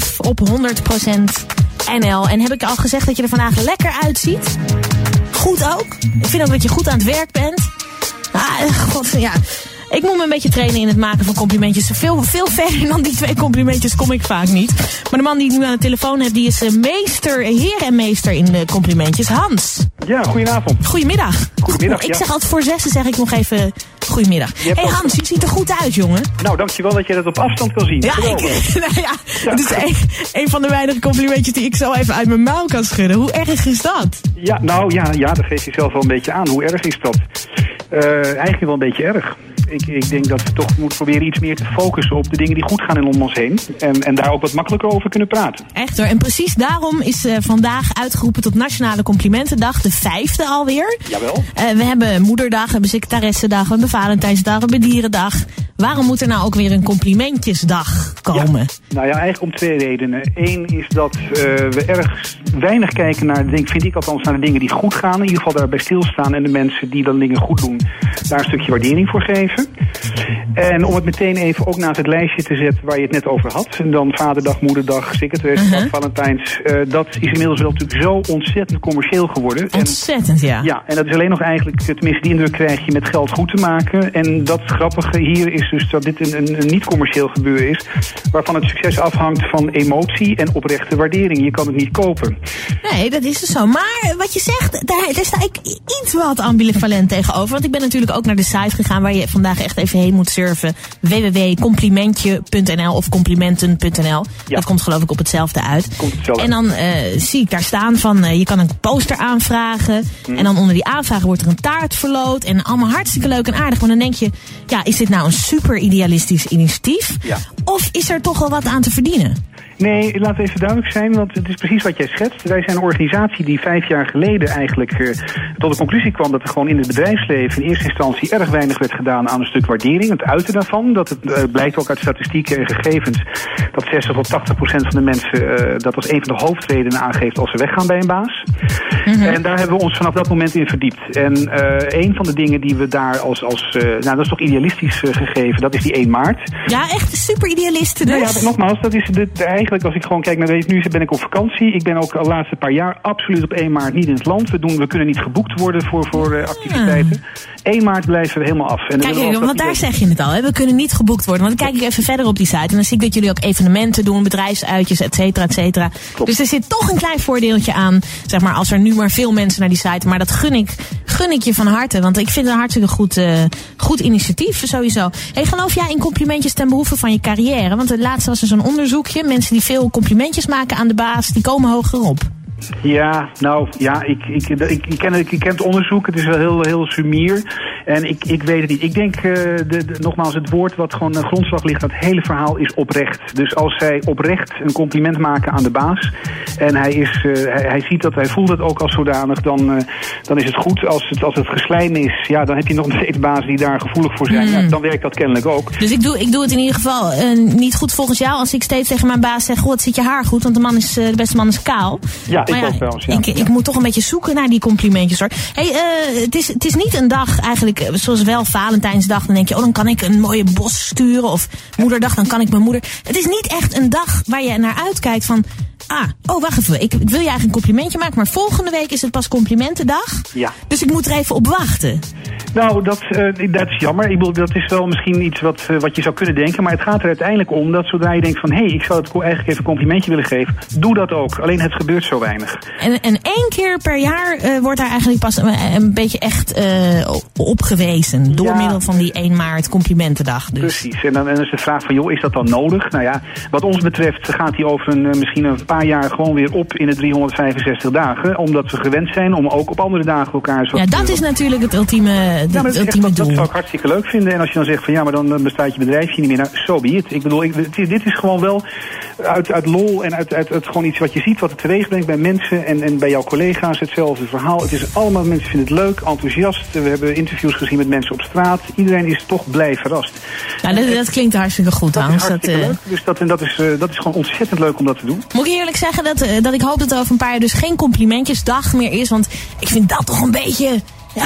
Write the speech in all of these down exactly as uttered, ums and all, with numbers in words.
live op honderd procent N L. En heb ik al gezegd dat je er vandaag lekker uitziet? Goed ook. Ik vind ook dat je goed aan het werk bent. Ah, god, ja. Ik moet me een beetje trainen in het maken van complimentjes. Veel, veel verder dan die twee complimentjes kom ik vaak niet. Maar de man die ik nu aan de telefoon heb, die is uh, meester, heer en meester in de complimentjes. Hans. Ja, goedenavond. Goedemiddag. Goedemiddag, Ik ja. zeg altijd voor zessen zeg ik nog even goedemiddag. Hé hey Hans, je ziet er goed uit, jongen. Nou, dankjewel dat je dat op afstand kan zien. Ja, ik, nou ja, ja. Het is een, een van de weinige complimentjes die ik zo even uit mijn mouw kan schudden. Hoe erg is dat? Ja, nou ja, ja dat geeft je zelf wel een beetje aan. Hoe erg is dat? Uh, eigenlijk wel een beetje erg. Ik, ik denk dat we toch moeten proberen iets meer te focussen op de dingen die goed gaan in om ons heen. En, en daar ook wat makkelijker over kunnen praten. Echt hoor. En precies daarom is uh, vandaag uitgeroepen tot Nationale Complimentendag. De vijfde alweer. Jawel. Uh, we hebben Moederdag, we hebben Secretaressendag, we hebben Valentijnsdag, we hebben Dierendag. Waarom moet er nou ook weer een complimentjesdag komen? Ja, nou ja, eigenlijk om twee redenen. Eén is dat uh, we erg weinig kijken naar, denk, vind ik althans, naar de dingen die goed gaan. In ieder geval daarbij stilstaan en de mensen die dan dingen goed doen, daar een stukje waardering voor geven. En om het meteen even ook naast het lijstje te zetten waar je het net over had. En dan Vaderdag, Moederdag, Secretaressendag, uh-huh. Valentijns. Uh, dat is inmiddels wel natuurlijk zo ontzettend commercieel geworden. Ontzettend, en, ja. Ja, en dat is alleen nog eigenlijk, tenminste die indruk krijg je met geld goed te maken. En dat grappige hier is dus dat dit een, een, een niet-commercieel gebeuren is, waarvan het succes afhangt van emotie en oprechte waardering. Je kan het niet kopen. Nee, dat is dus zo. Maar wat je zegt, daar, daar sta ik iets wat ambivalent tegenover. Want ik ben natuurlijk ook naar de site gegaan waar je vandaag echt even heen moet surfen. w w w punt complimentje punt n l of complimenten punt n l. Ja. Dat komt geloof ik op hetzelfde uit. Komt hetzelfde. En dan uh, zie ik daar staan van, uh, je kan een poster aanvragen. Hmm. En dan onder die aanvragen wordt er een taart verloot. En allemaal hartstikke leuk en aardig. Maar dan denk je, ja, is dit nou een super idealistisch initiatief? Ja. Of is er toch wel wat aan te verdienen? Nee, laat even duidelijk zijn, want het is precies wat jij schetst. Wij zijn een organisatie die vijf jaar geleden eigenlijk uh, tot de conclusie kwam dat er gewoon in het bedrijfsleven in eerste instantie erg weinig werd gedaan aan een stuk waardering, het uiten daarvan. Dat het uh, blijkt ook uit statistieken en gegevens dat zestig tot tachtig procent van de mensen uh, dat als een van de hoofdredenen aangeeft als ze weggaan bij een baas. Mm-hmm. En daar hebben we ons vanaf dat moment in verdiept. En uh, een van de dingen die we daar als, als uh, nou dat is toch idealistisch uh, gegeven, dat is die één maart. Ja, echt super idealisten dus. Nou ja, nogmaals, dat is de, de, eigenlijk als ik gewoon kijk naar deze, nu ben ik op vakantie. Ik ben ook al de laatste paar jaar absoluut op één maart niet in het land. We, doen, we kunnen niet geboekt worden voor, voor uh, activiteiten. één maart blijven we helemaal af. En kijk, kijk want daar zeg je het al, hè? We kunnen niet geboekt worden. Want dan kijk ik even verder op die site en dan zie ik dat jullie ook evenementen doen, bedrijfsuitjes, et cetera, et cetera. Dus er zit toch een klein voordeeltje aan, zeg maar, als er nu maar veel mensen naar die site. Maar dat gun ik, gun ik je van harte, want ik vind het een hartstikke goed, uh, goed initiatief sowieso. Hey, geloof jij in complimentjes ten behoeve van je carrière? Want het laatste was er zo'n onderzoekje. Mensen die veel complimentjes maken aan de baas, die komen hoger op. Ja, nou, ja, ik, ik, ik, ik, ken, ik, ik ken het onderzoek. Het is wel heel, heel sumier. En ik, ik weet het niet. Ik denk, uh, de, de, nogmaals, het woord wat gewoon een grondslag ligt, dat hele verhaal is oprecht. Dus als zij oprecht een compliment maken aan de baas en hij, is, uh, hij, hij ziet dat, hij voelt het ook als zodanig, dan, uh, dan is het goed. Als het, als het geslijm is, ja, dan heb je nog steeds bazen die daar gevoelig voor zijn. Mm. Ja, dan werkt dat kennelijk ook. Dus ik doe, ik doe het in ieder geval uh, niet goed volgens jou als ik steeds tegen mijn baas zeg, goh, wat zit je haar goed, want de, man is, uh, de beste man is kaal. Ja, maar ik ja, ook wel eens, ja. Ik, ik moet toch een beetje zoeken naar die complimentjes hoor. Hey, uh, het, is, het is niet een dag eigenlijk, zoals wel Valentijnsdag, dan denk je, oh, dan kan ik een mooie bos sturen. Of Moederdag, dan kan ik mijn moeder. Het is niet echt een dag waar je naar uitkijkt van, ah, oh, wacht even, ik, ik wil je eigenlijk een complimentje maken, maar volgende week is het pas complimentendag. Ja. Dus ik moet er even op wachten. Nou, dat, uh, dat is jammer. Ik bedoel, dat is wel misschien iets wat, uh, wat je zou kunnen denken. Maar het gaat er uiteindelijk om dat zodra je denkt van, hé, hey, ik zou het eigenlijk even een complimentje willen geven. Doe dat ook. Alleen het gebeurt zo weinig. En, en één keer per jaar uh, wordt daar eigenlijk pas een, een beetje echt uh, op gewezen. Door ja, middel van die één maart complimentendag. Dus. Precies. En dan en is de vraag van, joh, is dat dan nodig? Nou ja, wat ons betreft gaat die over een, misschien een paar jaar gewoon weer op in de driehonderdvijfenzestig dagen. Omdat we gewend zijn om ook op andere dagen elkaar zo. Ja, dat is natuurlijk het ultieme, het ja, dat ultieme echt, doel. Dat zou ik hartstikke leuk vinden. En als je dan zegt van ja, maar dan bestaat je bedrijfje niet meer. Nou, so be it. Ik bedoel, ik, dit is gewoon wel uit, uit lol en uit, uit, uit gewoon iets wat je ziet, wat het teweeg brengt bij mensen en, en bij jouw collega's. Hetzelfde verhaal. Het is allemaal, mensen vinden het leuk, enthousiast. We hebben interviews gezien met mensen op straat. Iedereen is toch blij verrast. Nou, dat, dat klinkt hartstikke goed, dat Hans. Is hartstikke dat, uh... leuk. Dus dat, en dat, is, uh, dat is gewoon ontzettend leuk om dat te doen. Moet ik eerlijk zeggen dat, uh, dat ik hoop dat er over een paar jaar dus geen complimentjesdag meer is. Want ik vind dat toch een beetje, ja,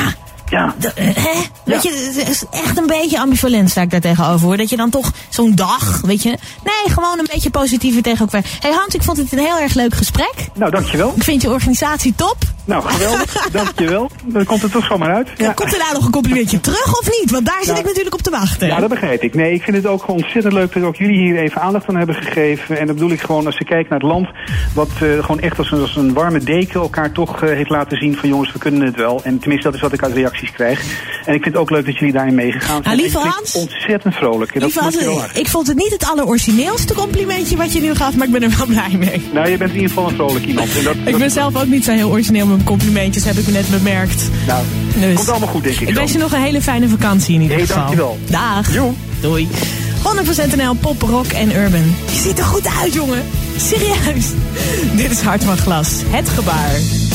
Ja. De, hè? Weet ja. je, het is echt een beetje ambivalent sta ik daar tegenover hoor. Dat je dan toch zo'n dag, weet je. Nee, gewoon een beetje positiever tegen elkaar. Hé hey Hans, ik vond het een heel erg leuk gesprek. Nou, dankjewel. Ik vind je organisatie top. Nou, geweldig. Dankjewel. Dan komt het toch zomaar uit. Ja. Komt er nou nog een complimentje terug of niet? Want daar zit nou, ik natuurlijk op te wachten. Ja, dat begrijp ik. Nee, ik vind het ook gewoon ontzettend leuk dat ook jullie hier even aandacht aan hebben gegeven. En dat bedoel ik gewoon als je kijkt naar het land. Wat uh, gewoon echt als een, als een warme deken elkaar toch uh, heeft laten zien van jongens, we kunnen het wel. En tenminste, dat is wat ik uit reacties krijg. En ik vind het ook leuk dat jullie daarin meegegaan zijn. Nou, lieve Hans. Ontzettend vrolijk. En lieve dat Hans, ik vond het niet het allerorigineelste complimentje wat je nu gaf, maar ik ben er wel blij mee. Nou, je bent in ieder geval een vrolijk iemand. En dat, ik ben zelf ook niet zo heel origineel met mijn complimentjes, heb ik me net bemerkt. Nou, dus komt allemaal goed, denk ik. Ik wens je nog een hele fijne vakantie in ieder hey, geval. Dankjewel. Dag. Jo. Doei. honderd procent N L, pop, rock en urban. Je ziet er goed uit, jongen. Serieus. Dit is Hart van Glas. Het gebaar.